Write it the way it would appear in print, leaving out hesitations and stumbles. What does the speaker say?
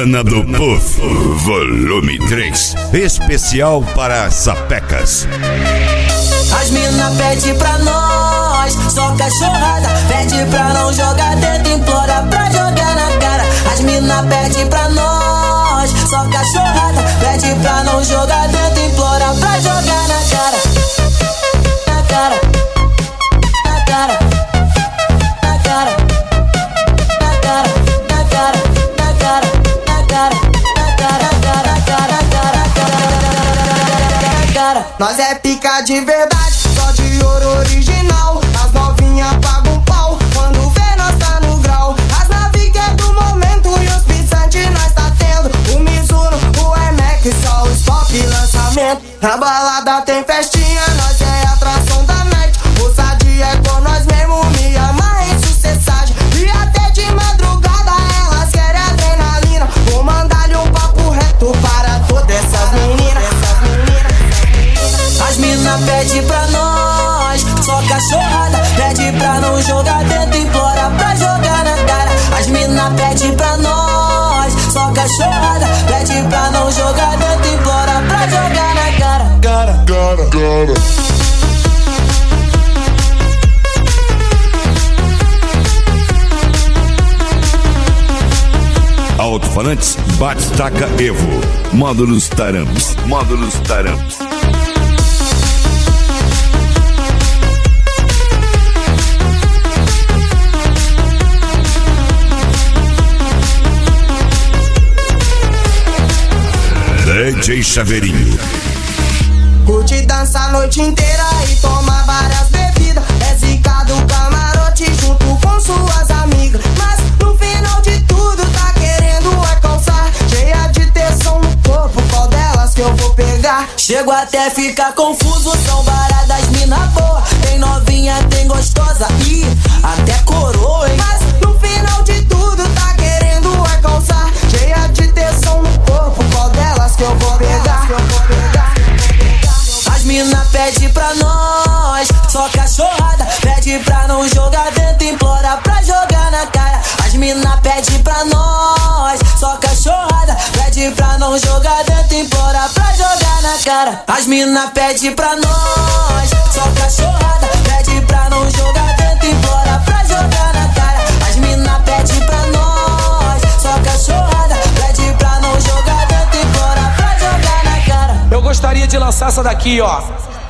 Semana do Puff, volume 3, especial para sapecas. As mina pede pra nós, só cachorrada. Pede pra não jogar dentro, implora pra jogar na cara. As mina pede pra nós, só cachorrada. Pede pra não jogar dentro, implora pra jogar na cara. Na cara, na cara, na cara, na cara, na cara, na cara, na cara, na cara, na cara, na cara. Nós é pica de verdade, só de ouro original. As novinhas pagam pau, quando vê nós tá no grau. As naves que é do momento e os pisantes nós tá tendo. O Mizuno, o Air Max, só os pop lançamento. Na balada tem festinha, nós é atração da night. Ousadia é com nós mesmo, me amarra em sucessagem. E até de madrugada elas querem adrenalina. Vou mandar-lhe um papo reto para todas essas meninas. As mina pede pra nós, só cachorrada. Pede pra não jogar dentro, implora pra jogar na cara. As mina pede pra nós, só cachorrada. Pede pra não jogar dentro, implora pra jogar na cara. Alto-falantes Batistaca Evo, módulos Taramps, módulos Taramps. DJ Chaveirinho. Curte dança a noite inteira e toma várias bebidas. É zica do camarote junto com suas amigas. Mas no final de tudo tá querendo é calçar. Cheia de tesão no corpo, qual delas que eu vou pegar? Chego até ficar confuso, são baradas mina boa. Tem novinha, tem gostosa e até coroa, hein? Mas no final de tudo tá querendo é calçar. Cheia de tesão no corpo, qual delas que eu vou pegar? As mina pede pra nós, só cachorrada. Pede pra não jogar dentro, implora pra jogar na cara. As mina pede pra nós, só cachorrada. Pede pra não jogar dentro, implora pra jogar na cara. As mina pede pra nós, só cachorrada. Pede pra não jogar dentro, implora pra jogar na cara. As mina pede pra nós, só cachorrada. Pede pra não jogar dentro, implora pra jogar na cara. Eu gostaria de lançar essa daqui, ó.